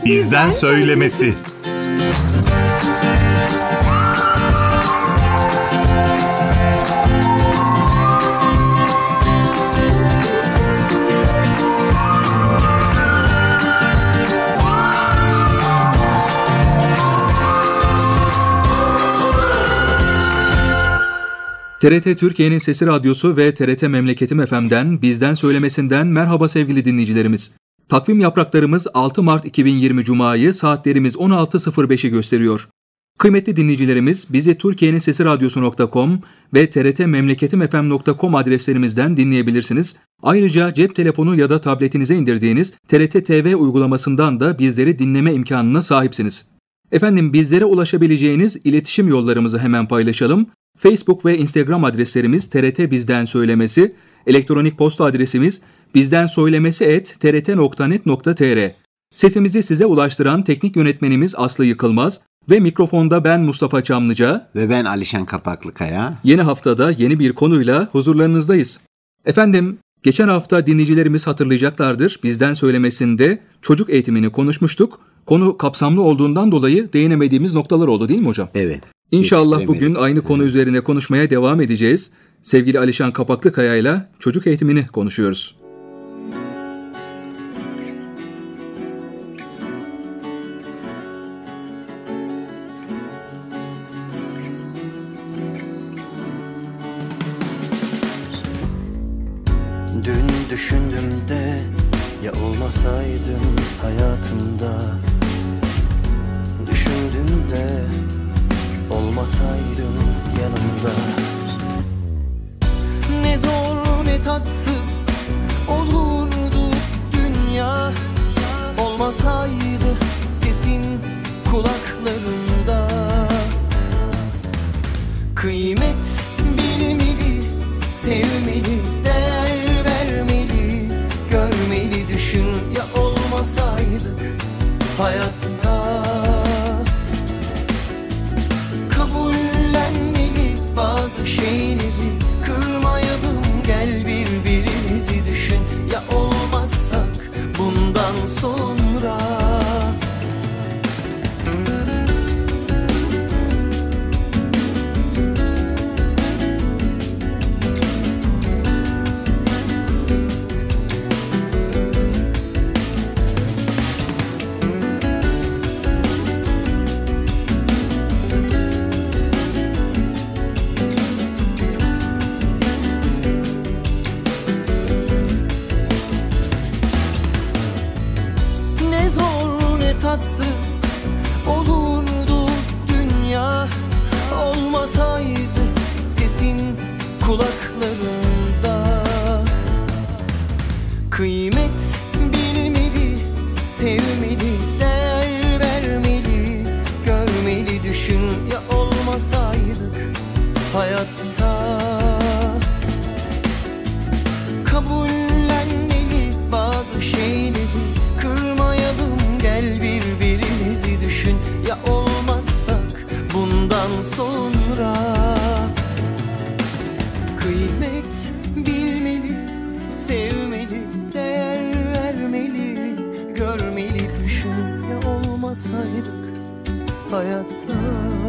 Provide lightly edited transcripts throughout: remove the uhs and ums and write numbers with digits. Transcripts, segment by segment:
bizden söylemesi. TRT Türkiye'nin Sesi Radyosu ve TRT Memleketim FM'den bizden söylemesinden merhaba sevgili dinleyicilerimiz. Takvim yapraklarımız 6 Mart 2020 Cuma'yı saatlerimiz 16.05'i gösteriyor. Kıymetli dinleyicilerimiz bizi Türkiye'nin Sesi Radyosu.com ve trtmemleketimfm.com adreslerimizden dinleyebilirsiniz. Ayrıca cep telefonu ya da tabletinize indirdiğiniz TRT TV uygulamasından da bizleri dinleme imkanına sahipsiniz. Efendim bizlere ulaşabileceğiniz iletişim yollarımızı hemen paylaşalım. Facebook ve Instagram adreslerimiz TRT Bizden Söylemesi, elektronik posta adresimiz bizdensöylemesi@trt.net.tr. Sesimizi size ulaştıran teknik yönetmenimiz Aslı Yıkılmaz ve mikrofonda ben Mustafa Çamlıca ve ben Alişan Kapaklıkaya. Yeni haftada yeni bir konuyla huzurlarınızdayız. Efendim, geçen hafta dinleyicilerimiz hatırlayacaklardır. Bizden Söylemesi'nde çocuk eğitimini konuşmuştuk. Konu kapsamlı olduğundan dolayı değinemediğimiz noktalar oldu değil mi hocam? Evet. İnşallah bugün aynı konu üzerine konuşmaya devam edeceğiz. Sevgili Alişan Kapaklıkaya ile çocuk eğitimini konuşuyoruz. Dün düşündüm de ya olmasaydın hayatımda, düşündüm de olmasaydın yanımda. Ne zor ne tatsız olurdu dünya, olmasaydı sesin kulaklarında. Kıymet bilmeli, sevmeli, değer vermeli, görmeli, düşün ya olmasaydık hayatta. Bazı şeyleri kırmayalım, gel birbirimizi düşün ya olmazsak bundan sonra. Tatsız olurdu dünya, olmasaydı sesin kulaklarında. Kıymet bilmeli, sevmeli, değer vermeli, görmeli, düşün ya olmasaydık hayatta. Kabullenmeli, bazı şeyleri kırmayalım, gel birbirimizi düşün ya olmazsak bundan sonra. Kıymet bilmeli, sevmeli, değer vermeli, görmeli, düşün ya olmasaydık hayatta.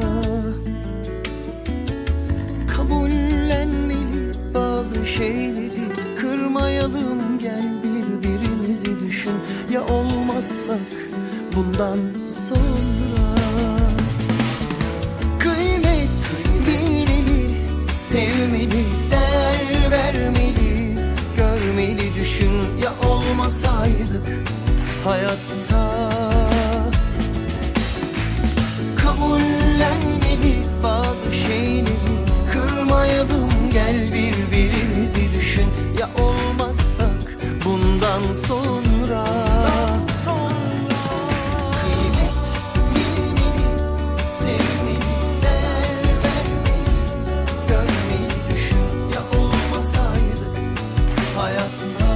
Kabullenmeli, bazı şeyleri kırmayalım, gel birbirimizi düşün ya olmazsak bundan sonra. Kıymet bilmeli, sevmeli, değer vermeli, görmeli, düşün ya olmasaydık hayatta. Kabullenmeli, bazı şeyleri kırmayalım, gel birbirimizi düşün ya olmazsak bundan sonra. Kıymet bilmeli, sevmeli, değer vermeli, görmeli, düşün ya olmasaydık hayatta.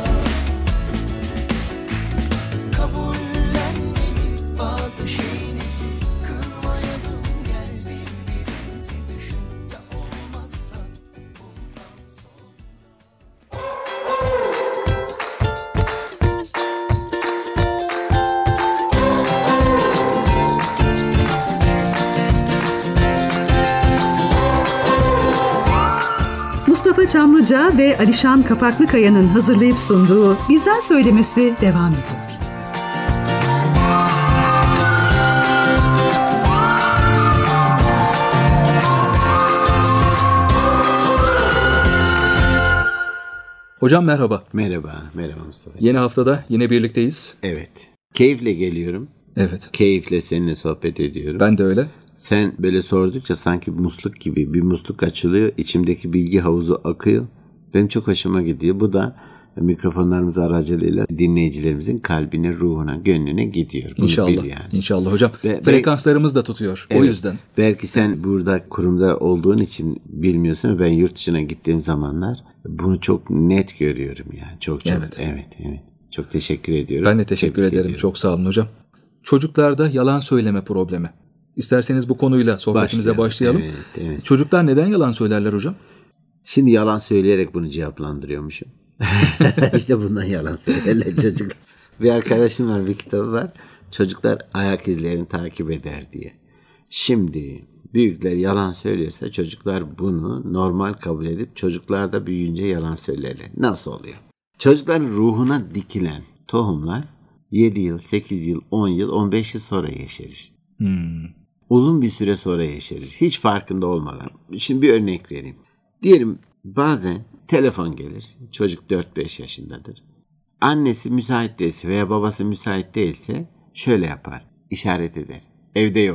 Kabullenmeli, bazı şeyleri kırmayalım, gel birbirimizi düşün ya olmazsak bundan sonra. Ilıca ve Alişan Kapaklıkaya'nın hazırlayıp sunduğu Bizden Söylemesi devam ediyor. Hocam merhaba. Merhaba Mustafa. Yeni haftada yine birlikteyiz. Evet. Keyifle geliyorum. Evet. Keyifle seninle sohbet ediyorum. Ben de öyle. Sen böyle sordukça sanki musluk gibi bir musluk açılıyor. İçimdeki bilgi havuzu akıyor. Benim çok hoşuma gidiyor. Bu da mikrofonlarımız aracılığıyla dinleyicilerimizin kalbine, ruhuna, gönlüne gidiyor. Bunu İnşallah. bil yani. İnşallah hocam. Ve frekanslarımız da tutuyor. Evet, o yüzden. Belki sen burada kurumda olduğun için bilmiyorsun ama ben yurt dışına gittiğim zamanlar bunu çok net görüyorum yani. Çok. Evet. Çok teşekkür ediyorum. Ben de teşekkür ederim. Ediyorum. Çok sağ olun hocam. Çocuklarda yalan söyleme problemi. İsterseniz bu konuyla sohbetimize başlayalım. Evet. Çocuklar neden yalan söylerler hocam? Şimdi yalan söyleyerek bunu cevaplandırıyormuşum. İşte bundan yalan söylerler çocuk. Bir arkadaşım var, bir kitabı var. Çocuklar ayak izlerini takip eder diye. Şimdi büyükler yalan söylüyorsa çocuklar bunu normal kabul edip çocuklar da büyüyünce yalan söylerler. Nasıl oluyor? Çocukların ruhuna dikilen tohumlar 7 yıl, 8 yıl, 10 yıl, 15 yıl sonra yeşerir. Uzun bir süre sonra yeşerir. Hiç farkında olmadan. Şimdi bir örnek vereyim. Diyelim bazen telefon gelir. Çocuk 4-5 yaşındadır. Annesi müsait değilse veya babası müsait değilse şöyle yapar. İşaret eder. Evde yok.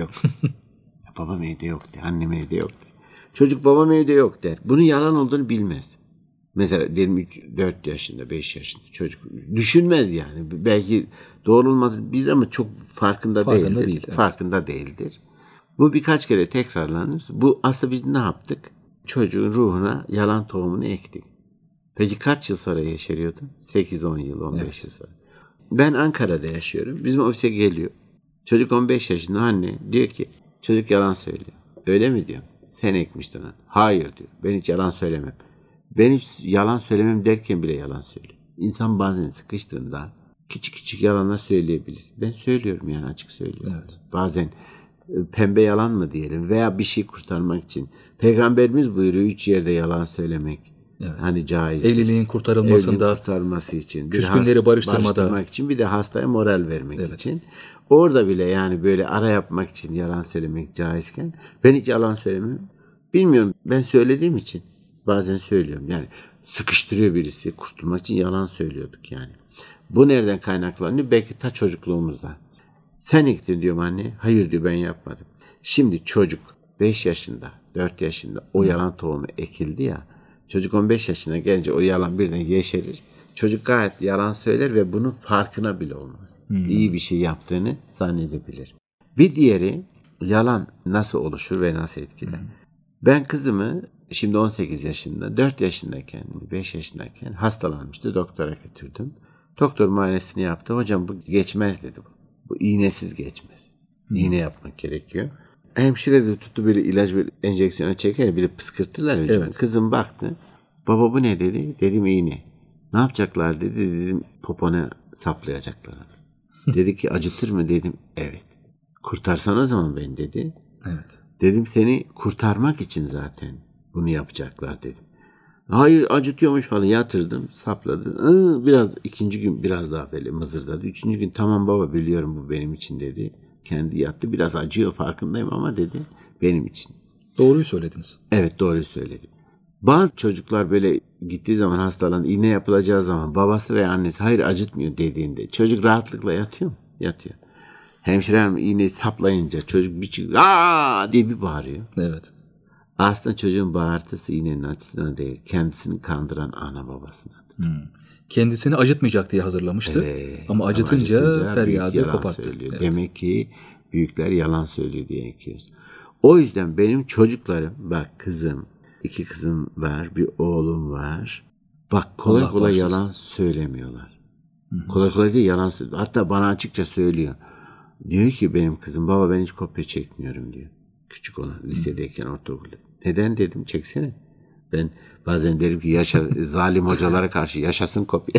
Babam evde yok der. Annem evde yok der. Çocuk babam evde yok der. Bunun yalan olduğunu bilmez. Mesela diyelim 4 yaşında, 5 yaşında çocuk düşünmez yani. Belki doğru olmadığını bilir ama çok farkında değildir. Evet. Farkında değildir. Bu birkaç kere tekrarlanır. Bu aslında biz ne yaptık? Çocuğun ruhuna yalan tohumunu ektik. Peki kaç yıl sonra yeşeriyordu? 8-10 yıl, 15 yıl sonra. Ben Ankara'da yaşıyorum. Bizim ofise geliyor. Çocuk 15 yaşında, anne diyor ki çocuk yalan söylüyor. Öyle mi diyor? Sen ekmiştin onu. Hayır diyor. Ben hiç yalan söylemem. Ben hiç yalan söylemem derken bile yalan söylüyor. İnsan bazen sıkıştığında küçük yalanlar söyleyebilir. Ben söylüyorum yani, açık söylüyorum. Evet. Bazen pembe yalan mı diyelim veya bir şey kurtarmak için. Peygamberimiz buyuruyor 3 yerde yalan söylemek. Evet. Hani caiz. Evliliğin kurtarılmasında, Evliliğin kurtarması için. küskünleri barıştırmak için, bir de hastaya moral vermek için. Orada bile yani böyle ara yapmak için yalan söylemek caizken ben hiç yalan söylemem. Bilmiyorum, ben söylediğim için bazen söylüyorum. Yani sıkıştırıyor birisi, kurtulmak için yalan söylüyorduk yani. Bu nereden kaynaklanıyor? Belki ta çocukluğumuzda. Sen ektin diyorum anne. Hayır diyor, ben yapmadım. Şimdi çocuk 5 yaşında, 4 yaşında o yalan tohumu ekildi ya. Çocuk 15 yaşına gelince o yalan birden yeşerir. Çocuk gayet yalan söyler ve bunun farkına bile olmaz. İyi bir şey yaptığını zannedebilir. Bir diğeri, yalan nasıl oluşur ve nasıl etkiler? Ben kızımı şimdi 18 yaşında, 4 yaşındayken, 5 yaşındayken hastalanmıştı. Doktora götürdüm. Doktor muayenesini yaptı. Hocam bu geçmez dedi. Bu iğnesiz geçmez. İğne yapmak gerekiyor. Hemşire de tuttu böyle ilaç, böyle enjeksiyona çeker, bir de pıskırtırlar hocam. Evet. Kızım baktı. Baba bu ne dedi? Dedim iğne. Ne yapacaklar dedi. Dedim popona saplayacaklar. Dedi ki acıtır mı? Dedim evet. Kurtarsan o zaman beni dedi. Evet. Dedim seni kurtarmak için zaten bunu yapacaklar dedim. Hayır acıtıyormuş falan, yatırdım, sapladım. Biraz ikinci gün biraz daha böyle mızırdadı. Üçüncü gün tamam baba biliyorum bu benim için dedi. Kendi yattı, biraz acıyor farkındayım ama dedi benim için. Doğruyu söylediniz. Evet, doğruyu söyledim. Bazı çocuklar böyle gittiği zaman hastalan, iğne yapılacağı zaman babası veya annesi hayır acıtmıyor dediğinde çocuk rahatlıkla yatıyor mu? Yatıyor. Hemşirem iğneyi saplayınca çocuk bir çıkıyor diye bir bağırıyor. Evet. Aslında çocuğun bağırtısı iğnenin acısına değil, kendisini kandıran ana babasınadır. Kendisini acıtmayacak diye hazırlamıştı. Ama acıtınca feryadı koparttı. Evet. Demek ki büyükler yalan söylüyor diye ekiyoruz. O yüzden benim çocuklarım, bak kızım, 2 kızım var, bir oğlum var. Bak kolay kolay yalan söylemiyorlar. Kolay kolay değil, yalan söylüyor. Hatta bana açıkça söylüyor. Diyor ki benim kızım, baba ben hiç kopya çekmiyorum diyor. Küçük olan, lisedeyken, ortaokulda. Neden dedim, çeksene. Ben bazen derim ki zalim hocalara karşı yaşasın kopya.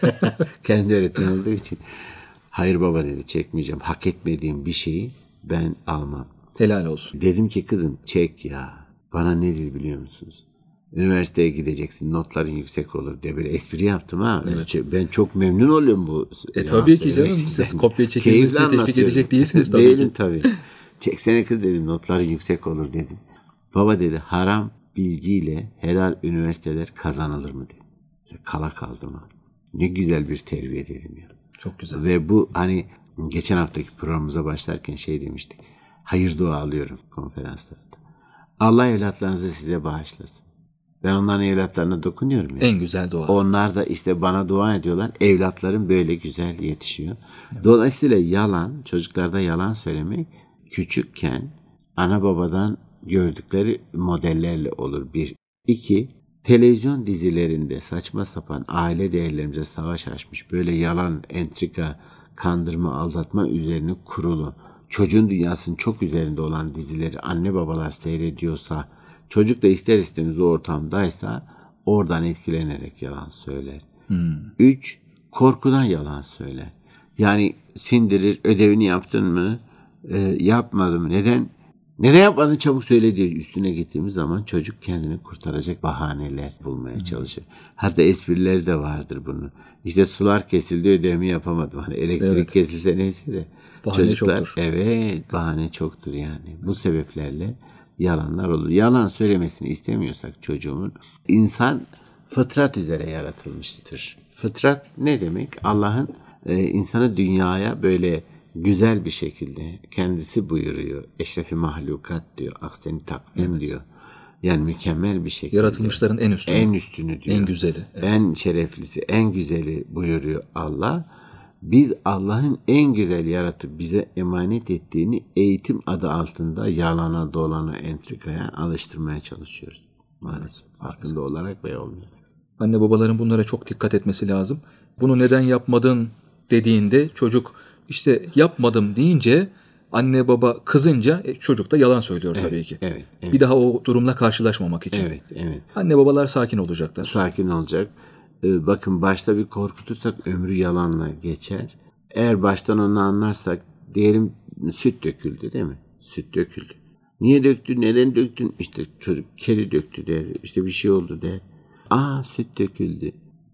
Kendi öğretmen olduğu için. Hayır baba dedi, çekmeyeceğim. Hak etmediğim bir şeyi ben almam. Helal olsun. Dedim ki kızım çek ya. Bana ne dedi biliyor musunuz? Üniversiteye gideceksin, notların yüksek olur diye böyle espri yaptım ha. Ben çok memnun oluyorum bu. Tabii ki canım. Siz kopya çekilmesini teşvik edecek değilsiniz tabii Değilim ki. tabii. Çeksene kız dedim, notların yüksek olur dedim. Baba dedi, haram bilgiyle helal üniversiteler kazanılır mı dedi. Kala kaldım ha. Ne güzel bir terbiye dedim ya. Çok güzel. Ve bu hani geçen haftaki programımıza başlarken demiştik. Hayır dua alıyorum konferanslarda. Allah evlatlarınızı size bağışlasın. Ben onların evlatlarına dokunuyorum ya. En güzel dua. Onlar da işte bana dua ediyorlar. Evlatlarım böyle güzel yetişiyor. Evet. Dolayısıyla yalan, çocuklarda yalan söylemek küçükken ana babadan gördükleri modellerle olur. 1. 2. Televizyon dizilerinde saçma sapan aile değerlerimize savaş açmış böyle yalan, entrika, kandırma, aldatma üzerine kurulu, çocuğun dünyasının çok üzerinde olan dizileri anne babalar seyrediyorsa, çocuk da ister istemez o ortamdaysa oradan etkilenerek yalan söyler. 3. Korkudan yalan söyler. Yani sindirir, ödevini yaptın mı? Yapmadım. Neden yapmadın, çabuk söyle diye üstüne gittiğimiz zaman çocuk kendini kurtaracak bahaneler bulmaya çalışır. Hatta esprileri de vardır bunun. İşte sular kesildi, ödevimi yapamadım. Hani elektrik kesilse neyse de. Bahane Çocuklar çoktur. evet, bahane çoktur yani. Bu sebeplerle yalanlar olur. Yalan söylemesini istemiyorsak çocuğumun, insan fıtrat üzere yaratılmıştır. Fıtrat ne demek? Allah'ın insanı dünyaya böyle güzel bir şekilde kendisi buyuruyor. Eşrefi mahlukat diyor. Akseni takvim diyor. Yani mükemmel bir şekilde. Yaratılmışların en üstünü. En üstünü diyor. En güzeli. Evet. En şereflisi, en güzeli buyuruyor Allah. Biz Allah'ın en güzel yaratıp bize emanet ettiğini eğitim adı altında yalana, dolana, entrikaya alıştırmaya çalışıyoruz. Maalesef. Farkında olarak veya olmayarak. Anne babaların bunlara çok dikkat etmesi lazım. Bunu neden yapmadın dediğinde çocuk işte yapmadım deyince anne baba kızınca çocuk da yalan söylüyor tabii ki. Evet. Bir daha o durumla karşılaşmamak için. Evet. Anne babalar sakin olacaklar. Sakin olacak. Bakın başta bir korkutursak ömrü yalanla geçer. Eğer baştan onu anlarsak, diyelim süt döküldü değil mi? Süt döküldü. Niye döktün? Neden döktün? İşte çocuk kedi döktü der. İşte bir şey oldu der. Süt döküldü.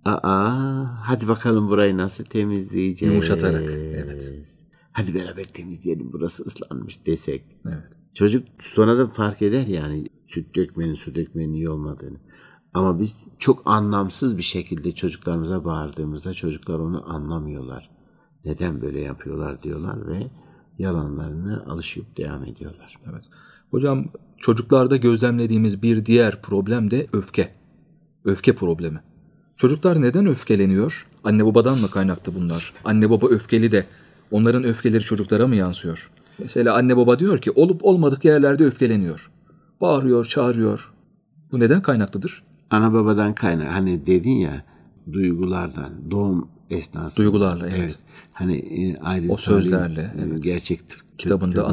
Hadi bakalım burayı nasıl temizleyeceğiz? Yumuşatarak. Evet. Hadi beraber temizleyelim, burası ıslanmış desek. Evet. Çocuk sonradan fark eder yani süt dökmenin, su dökmenin iyi olmadığını. Ama biz çok anlamsız bir şekilde çocuklarımıza bağırdığımızda çocuklar onu anlamıyorlar. Neden böyle yapıyorlar diyorlar ve yalanlarına alışıp devam ediyorlar. Evet. Hocam, çocuklarda gözlemlediğimiz bir diğer problem de öfke. Öfke problemi. Çocuklar neden öfkeleniyor? Anne babadan mı kaynaklı bunlar? Anne baba öfkeli de onların öfkeleri çocuklara mı yansıyor? Mesela anne baba diyor ki olup olmadık yerlerde öfkeleniyor. Bağırıyor, çağırıyor. Bu neden kaynaklıdır? Ana babadan kaynak. Hani dedin ya, duygulardan, doğum esnasında. Duygularla, evet. Hani Aydın o sözlerle, evet. Gerçek tıp kitabında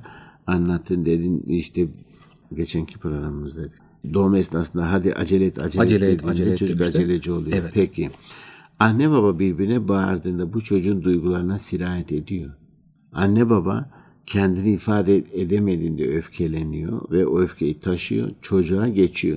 anlattın dedin işte geçenki programımızda. Doğum esnasında hadi acele et dediğinde çocuk aceleci oluyor. Evet. Peki anne baba birbirine bağırdığında bu çocuğun duygularına sirayet ediyor. Anne baba kendini ifade edemediğinde öfkeleniyor ve o öfkeyi taşıyor, çocuğa geçiyor.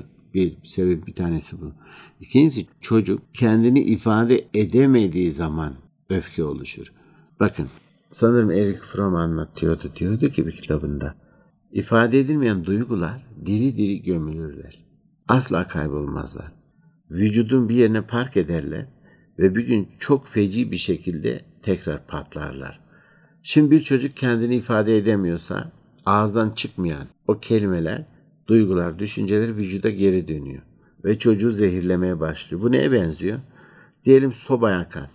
Bir tanesi bu. İkincisi, çocuk kendini ifade edemediği zaman öfke oluşur. Bakın, sanırım Erich Fromm diyordu ki bir kitabında, ifade edilmeyen duygular diri diri gömülürler. Asla kaybolmazlar. Vücudun bir yerine park ederler ve bir gün çok feci bir şekilde tekrar patlarlar. Şimdi bir çocuk kendini ifade edemiyorsa ağızdan çıkmayan o kelimeler, duygular, düşünceler vücuda geri dönüyor ve çocuğu zehirlemeye başlıyor. Bu neye benziyor? Diyelim soba yakan,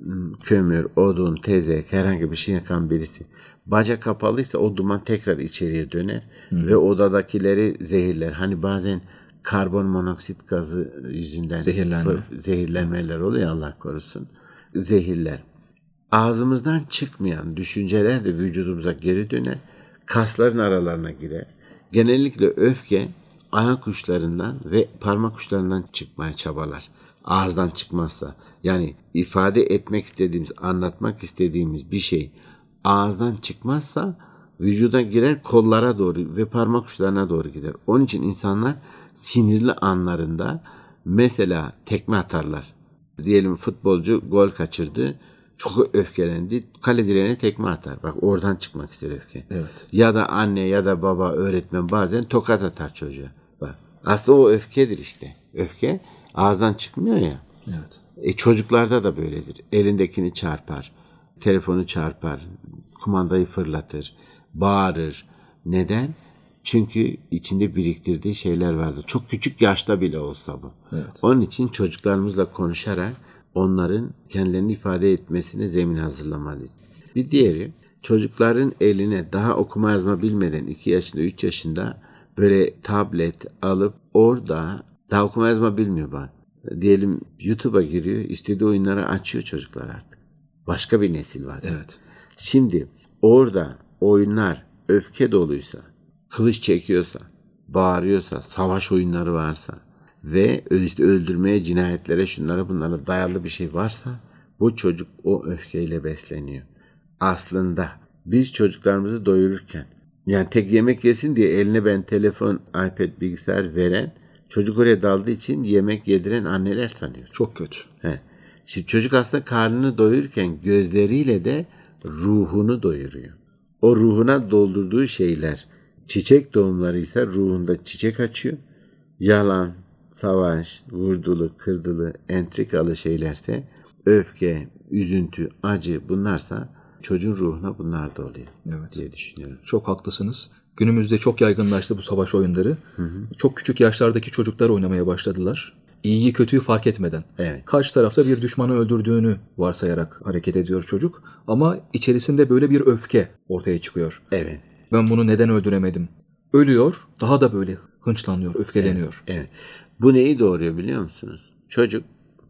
kömür, odun, tezek, herhangi bir şey yakan birisi. Baca kapalıysa o duman tekrar içeriye döner ve odadakileri zehirler. Hani bazen karbon monoksit gazı yüzünden zehirlenmeler oluyor, Allah korusun. Zehirler. Ağzımızdan çıkmayan düşünceler de vücudumuza geri döner. Kasların aralarına girer. Genellikle öfke ayak uçlarından ve parmak uçlarından çıkmaya çabalar. Ağızdan çıkmazsa, yani ifade etmek istediğimiz, anlatmak istediğimiz bir şey ağızdan çıkmazsa vücuda girer, kollara doğru ve parmak uçlarına doğru gider. Onun için insanlar sinirli anlarında mesela tekme atarlar. Diyelim futbolcu gol kaçırdı. Çok öfkelendi. Kale direğine tekme atar. Bak oradan çıkmak ister öfke. Evet. Ya da anne ya da baba, öğretmen bazen tokat atar çocuğa. Bak aslında o öfkedir işte. Öfke ağızdan çıkmıyor ya. Evet. Çocuklarda da böyledir. Elindekini çarpar. Telefonu çarpar. Kumandayı fırlatır. Bağırır. Neden? Çünkü içinde biriktirdiği şeyler vardır. Çok küçük yaşta bile olsa bu. Evet. Onun için çocuklarımızla konuşarak onların kendilerini ifade etmesine zemin hazırlamalıyız. Bir diğeri, çocukların eline daha okuma yazma bilmeden 2 yaşında 3 yaşında böyle tablet alıp orada daha okuma yazma bilmiyor bak. Diyelim YouTube'a giriyor, istediği oyunları açıyor çocuklar artık. Başka bir nesil var. Evet. Şimdi orada oyunlar öfke doluysa, kılıç çekiyorsa, bağırıyorsa, savaş oyunları varsa ve işte öldürmeye, cinayetlere, şunlara bunlara dayalı bir şey varsa bu çocuk o öfkeyle besleniyor. Aslında biz çocuklarımızı doyururken yani tek yemek yesin diye eline ben telefon, iPad, bilgisayar veren, çocuk oraya daldığı için yemek yediren anneler tanıyor. Çok kötü. Şimdi çocuk aslında karnını doyururken gözleriyle de ruhunu doyuruyor. O ruhuna doldurduğu şeyler çiçek doğumlarıysa ruhunda çiçek açıyor. Yalan, savaş, vurdulu, kırdılı, entrikalı şeylerse öfke, üzüntü, acı bunlarsa çocuğun ruhuna bunlar da oluyor diye düşünüyorum. Çok haklısınız. Günümüzde çok yaygınlaştı bu savaş oyunları. Çok küçük yaşlardaki çocuklar oynamaya başladılar. İyiyi kötüyü fark etmeden. Evet. Karşı tarafta bir düşmanı öldürdüğünü varsayarak hareket ediyor çocuk. Ama içerisinde böyle bir öfke ortaya çıkıyor. Evet. Ben bunu neden öldüremedim? Ölüyor, daha da böyle hınçlanıyor, öfkeleniyor. Evet. Bu neyi doğuruyor biliyor musunuz? Çocuk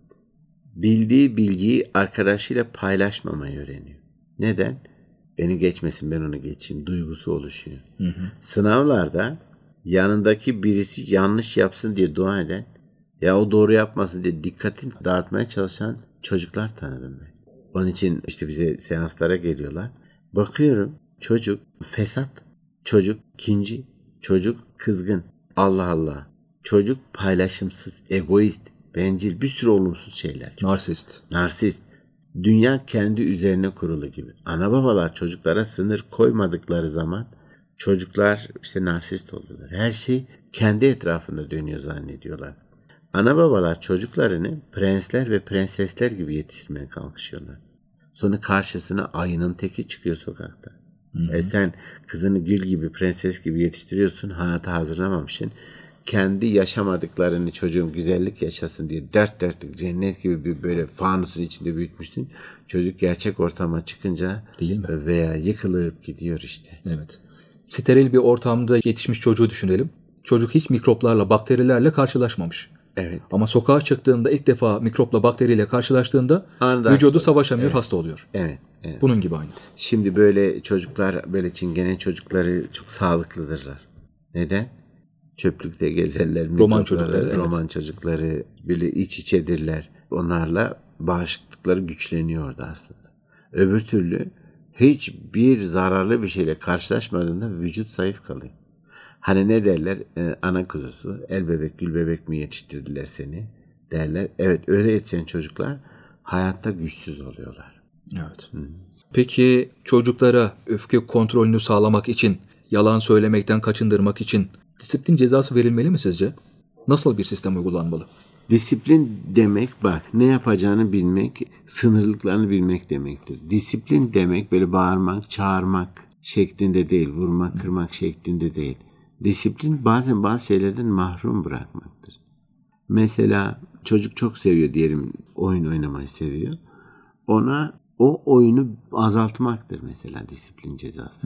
bildiği bilgiyi arkadaşıyla paylaşmamayı öğreniyor. Neden? Beni geçmesin, ben onu geçeyim duygusu oluşuyor. Sınavlarda yanındaki birisi yanlış yapsın diye dua eden, ya o doğru yapmasın diye dikkatini dağıtmaya çalışan çocuklar tanıdım ben. Onun için işte bize seanslara geliyorlar. Bakıyorum çocuk fesat, çocuk kinci, çocuk kızgın. Allah Allah. Çocuk paylaşımsız, egoist, bencil, bir sürü olumsuz şeyler. Çocuk. Narsist. Dünya kendi üzerine kurulu gibi. Ana babalar çocuklara sınır koymadıkları zaman çocuklar işte narsist oluyorlar. Her şey kendi etrafında dönüyor zannediyorlar. Ana babalar çocuklarını prensler ve prensesler gibi yetiştirmeye kalkışıyorlar. Sonra karşısına ayının teki çıkıyor sokakta. Sen kızını gül gibi, prenses gibi yetiştiriyorsun, hayata hazırlamamışsın. Kendi yaşamadıklarını çocuğum güzellik yaşasın diye dört dörtlük cennet gibi bir böyle fanusun içinde büyütmüşsün. Çocuk gerçek ortama çıkınca değil mi? Veya yıkılıp gidiyor işte. Evet. Steril bir ortamda yetişmiş çocuğu düşünelim. Çocuk hiç mikroplarla, bakterilerle karşılaşmamış. Evet. Ama sokağa çıktığında ilk defa mikropla, bakteriyle karşılaştığında Anında vücudu hasta. savaşamıyor, hasta oluyor. Evet. Bunun gibi aynı. Şimdi böyle çocuklar, böyle çingene çocukları çok sağlıklıdırlar. Neden? Çöplükte gezerler. Roman çocukları. Evet. Roman çocukları böyle iç içedirler. Onlarla bağışıklıkları güçleniyor orada aslında. Öbür türlü hiçbir zararlı bir şeyle karşılaşmadığında vücut zayıf kalıyor. Hani ne derler? Ana kuzusu, el bebek, gül bebek mi yetiştirdiler seni derler. Evet, öyle yetişen çocuklar hayatta güçsüz oluyorlar. Evet. Peki çocuklara öfke kontrolünü sağlamak için, yalan söylemekten kaçındırmak için disiplin cezası verilmeli mi sizce? Nasıl bir sistem uygulanmalı? Disiplin demek bak ne yapacağını bilmek, sınırlıklarını bilmek demektir. Disiplin demek böyle bağırmak, çağırmak şeklinde değil, vurmak, kırmak şeklinde değil. Disiplin bazen bazı şeylerden mahrum bırakmaktır. Mesela çocuk çok seviyor diyelim, oyun oynamayı seviyor. Ona o oyunu azaltmaktır mesela disiplin cezası.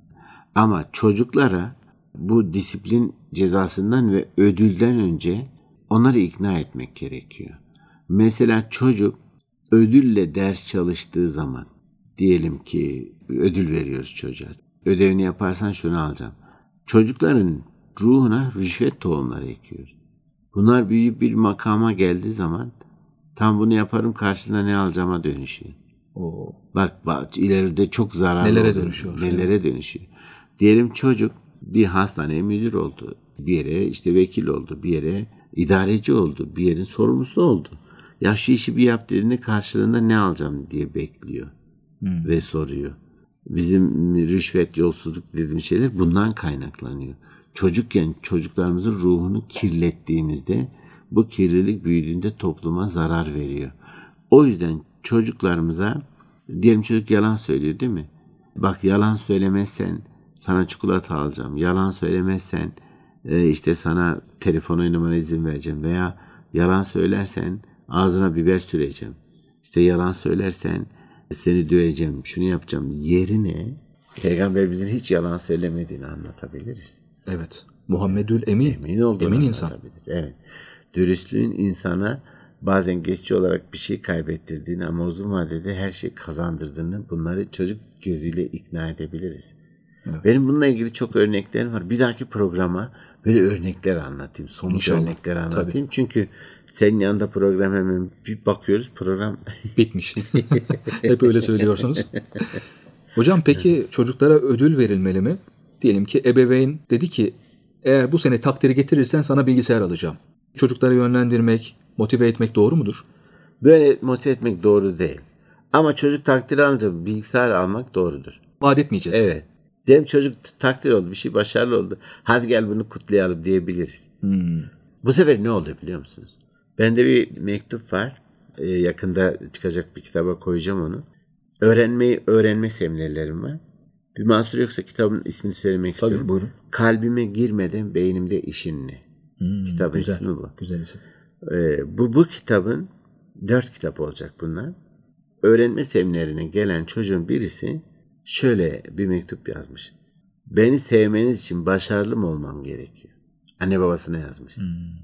Ama çocuklara bu disiplin cezasından ve ödülden önce onları ikna etmek gerekiyor. Mesela çocuk ödülle ders çalıştığı zaman diyelim ki ödül veriyoruz çocuğa. Ödevini yaparsan şunu alacağım. Çocukların ruhuna rüşvet tohumları ekiyoruz. Bunlar büyük bir makama geldiği zaman tam bunu yaparım karşılığında ne alacağıma dönüşüyor. Bak ileride çok zararlı nelere oluyor. dönüşüyor. Nelere dönüşüyor. Diyelim çocuk Bir hastaneye müdür oldu. Bir yere işte vekil oldu. Bir yere idareci oldu. Bir yerin sorumlusu oldu. Ya şu işi bir yap dediğinde karşılığında ne alacağım diye bekliyor. Ve soruyor. Bizim rüşvet, yolsuzluk dediğimiz şeyler bundan kaynaklanıyor. Çocukken çocuklarımızın ruhunu kirlettiğimizde bu kirlilik büyüdüğünde topluma zarar veriyor. O yüzden çocuklarımıza, diyelim çocuk yalan söylüyor değil mi? Bak yalan söylemezsen sana çikolata alacağım. Yalan söylemezsen işte sana telefon oynamana izin vereceğim. Veya yalan söylersen ağzına biber süreceğim. İşte yalan söylersen seni döveceğim, şunu yapacağım yerine Peygamberimizin hiç yalan söylemediğini anlatabiliriz. Evet. Muhammedül Emin. Emin insan. Evet. Dürüstlüğün insana bazen geçici olarak bir şey kaybettirdiğini ama uzun vadede her şey kazandırdığını, bunları çocuk gözüyle ikna edebiliriz. Evet. Benim bununla ilgili çok örneklerim var. Bir dahaki programa böyle örnekler anlatayım. Somut İnşallah. Örnekler anlatayım. Tabii. Çünkü senin yanında program hemen bir bakıyoruz program bitmiş. Hep öyle söylüyorsunuz. Hocam peki çocuklara ödül verilmeli mi? Diyelim ki ebeveyn dedi ki eğer bu sene takdiri getirirsen sana bilgisayar alacağım. Çocukları yönlendirmek, motive etmek doğru mudur? Böyle motive etmek doğru değil. Ama çocuk takdiri alınca bilgisayar almak doğrudur. Vaat etmeyeceğiz. Evet. Diyelim çocuk takdir oldu, bir şey başarılı oldu. Hadi gel bunu kutlayalım diyebiliriz. Bu sefer ne oldu biliyor musunuz? Bende bir mektup var. Yakında çıkacak bir kitaba koyacağım onu. Öğrenme seminerlerim var. Bir mahsur yoksa kitabın ismini söylemek istiyorum. Tabii buyurun. Kalbime girmeden beynimde işin ne? Kitabın güzel, ismi bu. Güzel isim. Bu kitabın 4 kitap olacak bunlar. Öğrenme seminerine gelen çocuğun birisi şöyle bir mektup yazmış. Beni sevmeniz için başarılı mı olmam gerekiyor? Anne babasına yazmış.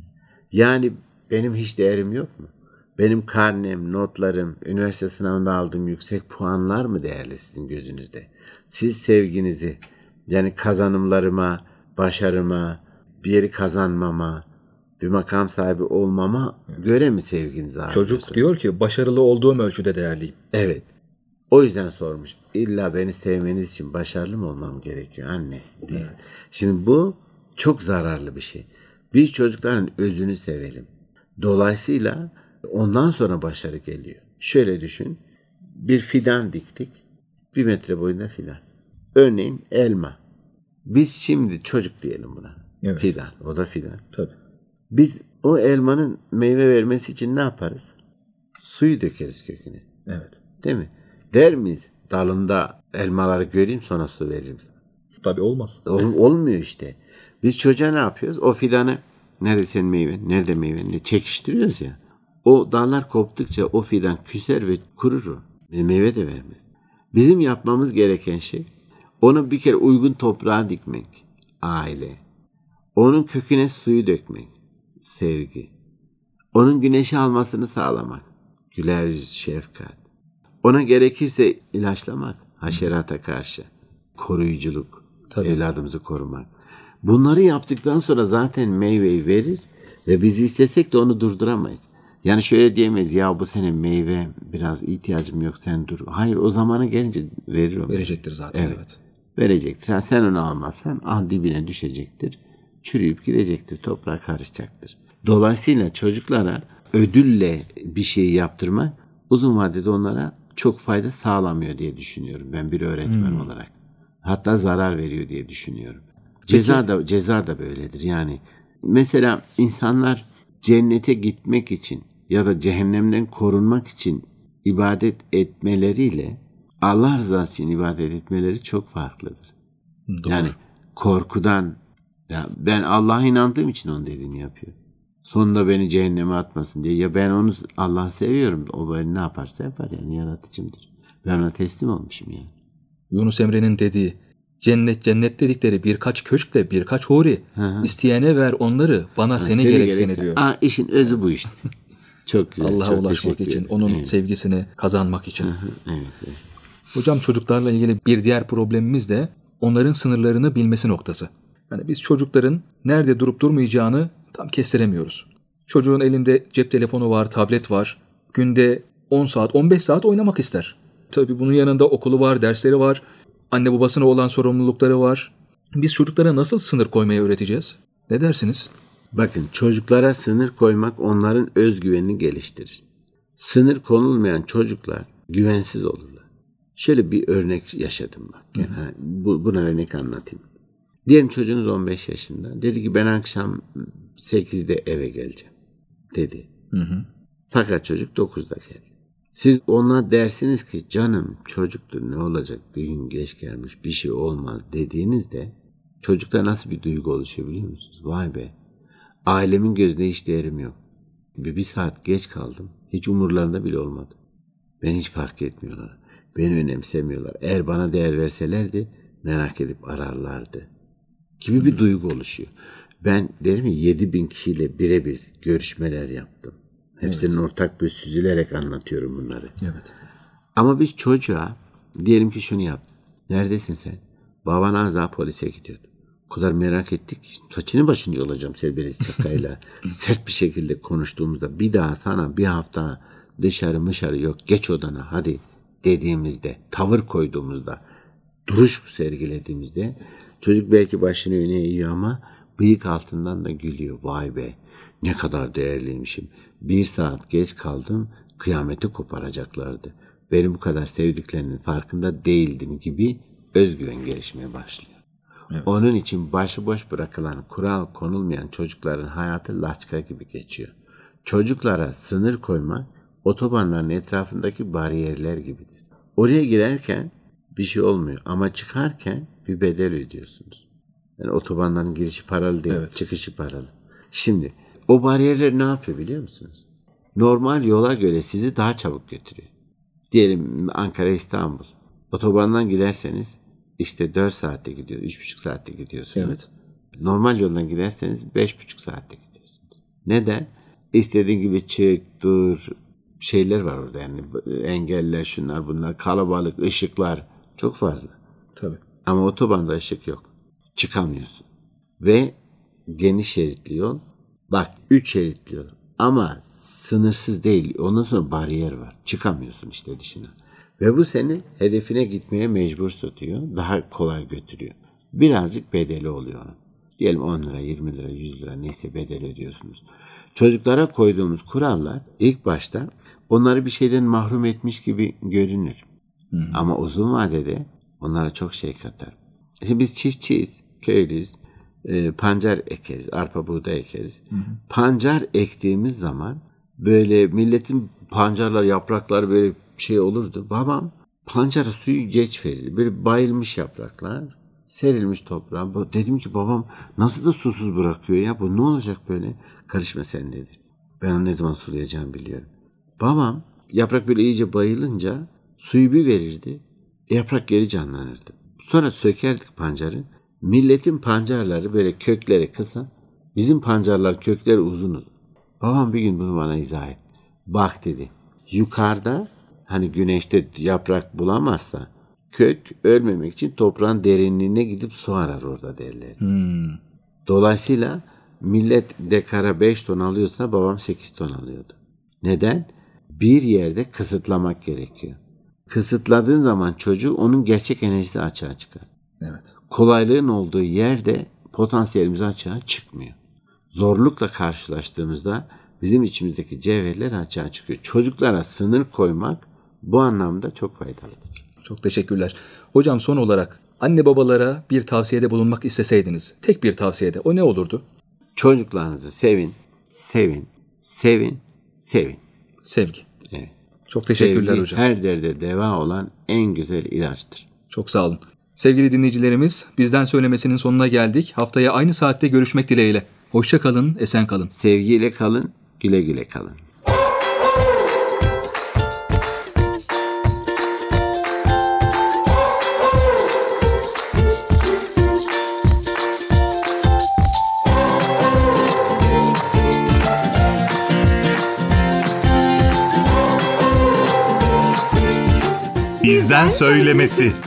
Yani benim hiç değerim yok mu? Benim karnem, notlarım, üniversite sınavında aldığım yüksek puanlar mı değerli sizin gözünüzde? Siz sevginizi, yani kazanımlarıma, başarıma, bir yeri kazanmama, bir makam sahibi olmama göre mi sevginizi arıyorsunuz? Çocuk diyor ki başarılı olduğum ölçüde değerliyim. Evet. O yüzden sormuş. İlla beni sevmeniz için başarılı mı olmam gerekiyor anne diye. Evet. Şimdi bu çok zararlı bir şey. Biz çocukların özünü sevelim. Dolayısıyla ondan sonra başarı geliyor. Şöyle düşün. Bir fidan diktik. 1 metre boyunda fidan. Örneğin elma. Biz şimdi çocuk diyelim buna. Evet. Fidan. O da fidan. Tabii. Biz o elmanın meyve vermesi için ne yaparız? Suyu dökeriz köküne. Evet. Değil mi? Der miyiz? Dalında elmaları göreyim sonra su veririm. Tabii olmaz. Olmuyor işte. Biz çocuğa ne yapıyoruz? O fidanı nerede senin meyven? Nerede meyven? Ne çekiştiriyoruz ya. O dallar koptukça o fidan küser ve kurur. Meyve de vermez. Bizim yapmamız gereken şey onu bir kere uygun toprağa dikmek. Aile. Onun köküne suyu dökmek. Sevgi. Onun güneşi almasını sağlamak. Güler yüz, şefkat. Ona gerekirse ilaçlamak. Haşerata karşı. Koruyuculuk. Tabii. Evladımızı korumak. Bunları yaptıktan sonra zaten meyveyi verir ve biz istesek de onu durduramayız. Yani şöyle diyemeyiz ya bu sene meyve biraz ihtiyacım yok sen dur. Hayır o zamana gelince verir o. Verecektir zaten evet. Verecektir. Yani sen onu almazsan al dibine düşecektir. Çürüyüp gidecektir. Toprağa karışacaktır. Dolayısıyla çocuklara ödülle bir şey yaptırmak uzun vadede onlara çok fayda sağlamıyor diye düşünüyorum ben bir öğretmen olarak. Hatta zarar veriyor diye düşünüyorum. Ceza da böyledir. Yani mesela insanlar cennete gitmek için ya da cehennemden korunmak için ibadet etmeleriyle Allah rızası için ibadet etmeleri çok farklıdır. Doğru. Yani korkudan ya ben Allah'a inandığım için onun dediğini yapıyor. Sonunda beni cehenneme atmasın diye. Ya ben onu Allah'ı seviyorum. O beni ne yaparsa yapar yani yaratıcımdır. Ben ona teslim olmuşum yani. Yunus Emre'nin dediği cennet dedikleri birkaç köşkle birkaç huri. İsteyene ver onları bana seni gerekseni diyor. İşin özü bu işte. Çok güzel. Allah'a çok ulaşmak için, onun sevgisini kazanmak için. Evet. Hocam çocuklarla ilgili bir diğer problemimiz de onların sınırlarını bilmesi noktası. Yani biz çocukların nerede durup durmayacağını tam kestiremiyoruz. Çocuğun elinde cep telefonu var, tablet var. Günde 10 saat, 15 saat oynamak ister. Tabii bunun yanında okulu var, dersleri var. Anne babasına olan sorumlulukları var. Biz çocuklara nasıl sınır koymayı öğreteceğiz? Ne dersiniz? Bakın, çocuklara sınır koymak onların özgüvenini geliştirir. Sınır konulmayan çocuklar güvensiz olurlar. Şöyle bir örnek yaşadım bak. Yani buna örnek anlatayım. Diyelim çocuğunuz 15 yaşında. Dedi ki ben akşam 8'de eve geleceğim dedi. Fakat çocuk 9'da geldi. Siz ona dersiniz ki canım çocuktur, ne olacak, bir gün geç gelmiş, bir şey olmaz dediğinizde çocukta nasıl bir duygu oluşuyor biliyor musunuz? Vay be, ailemin gözünde hiç değerim yok. Bir saat geç kaldım, hiç umurlarında bile olmadı. Beni hiç fark etmiyorlar. Beni önemsemiyorlar. Eğer bana değer verselerdi merak edip ararlardı gibi bir duygu oluşuyor. Ben derim ya 7.000 kişiyle birebir görüşmeler yaptım. Hepsinin ortak bir süzülerek anlatıyorum bunları. Evet. Ama biz çocuğa diyelim ki şunu yap. Neredesin sen? Baban az daha polise gidiyordu. O kadar merak ettik. Saçını başını yolacağım serbest şakayla. Sert bir şekilde konuştuğumuzda bir daha sana bir hafta dışarı yok geç odana hadi dediğimizde, tavır koyduğumuzda, duruş sergilediğimizde çocuk belki başını öne eğiyor ama bıyık altından da gülüyor. Vay be, ne kadar değerliymişim. 1 saat geç kaldım, kıyameti koparacaklardı. Beni bu kadar sevdiklerinin farkında değildim gibi özgüven gelişmeye başlıyor. Evet. Onun için başıboş bırakılan, kural konulmayan çocukların hayatı laçka gibi geçiyor. Çocuklara sınır koymak otobanların etrafındaki bariyerler gibidir. Oraya girerken bir şey olmuyor ama çıkarken bir bedel ödüyorsunuz. Yani otobanların girişi paralı değil, evet. Çıkışı paralı. Şimdi o bariyerler ne yapıyor biliyor musunuz? Normal yola göre sizi daha çabuk götürüyor. Diyelim Ankara İstanbul. Otobandan giderseniz işte 4 saatte gidiyor, 3,5 saatte gidiyorsunuz. Evet. Normal yoldan giderseniz 5,5 saatte gidiyorsunuz. Neden? İstediğin gibi çık, dur, şeyler var orada yani engeller, şunlar bunlar, kalabalık, ışıklar çok fazla. Tabii. Ama otobanda ışık yok. Çıkamıyorsun. Ve geniş şeritli yol. Bak 3 şeritli yol. Ama sınırsız değil. Ondan sonra bariyer var. Çıkamıyorsun işte dışına. Ve bu seni hedefine gitmeye mecbur tutuyor. Daha kolay götürüyor. Birazcık bedeli oluyor onun. Diyelim 10 lira, 20 lira, 100 lira neyse bedel ödüyorsunuz. Çocuklara koyduğumuz kurallar ilk başta onları bir şeyden mahrum etmiş gibi görünür. Ama uzun vadede onlara çok şey katar. Şimdi biz çiftçiyiz, köylüyüz. Pancar ekeriz, arpa buğday ekeriz. Pancar ektiğimiz zaman böyle milletin pancarlar, yapraklar böyle şey olurdu. Babam pancara suyu geç verirdi. Böyle bayılmış yapraklar, serilmiş toprağa. Dedim ki babam nasıl da susuz bırakıyor ya, bu ne olacak böyle? Karışma sen dedi. Ben onu ne zaman sulayacağımı biliyorum. Babam yaprak böyle iyice bayılınca suyu bir verirdi. Yaprak geri canlanırdı. Sonra sökerdik pancarı. Milletin pancarları böyle kökleri kısa. Bizim pancarlar kökleri uzun. Babam bir gün bunu bana izah etti. Bak dedi. Yukarıda hani güneşte yaprak bulamazsa kök ölmemek için toprağın derinliğine gidip su arar orada derler. Dolayısıyla millet dekara 5 ton alıyorsa babam 8 ton alıyordu. Neden? Bir yerde kısıtlamak gerekiyor. Kısıtladığın zaman çocuğu onun gerçek enerjisi açığa çıkar. Evet. Kolaylığın olduğu yerde potansiyelimiz açığa çıkmıyor. Zorlukla karşılaştığımızda bizim içimizdeki cevherler açığa çıkıyor. Çocuklara sınır koymak bu anlamda çok faydalıdır. Çok teşekkürler. Hocam son olarak anne babalara bir tavsiyede bulunmak isteseydiniz, tek bir tavsiyede o ne olurdu? Çocuklarınızı sevin, sevin, sevin, sevin. Sevgi. Evet. Çok teşekkürler Sevgi, hocam. her derde deva olan en güzel ilaçtır. Çok sağ olun. Sevgili dinleyicilerimiz, bizden söylemesinin sonuna geldik. Haftaya aynı saatte görüşmek dileğiyle. Hoşça kalın, esen kalın. Sevgiyle kalın, güle güle kalın. Bizden söylemesi.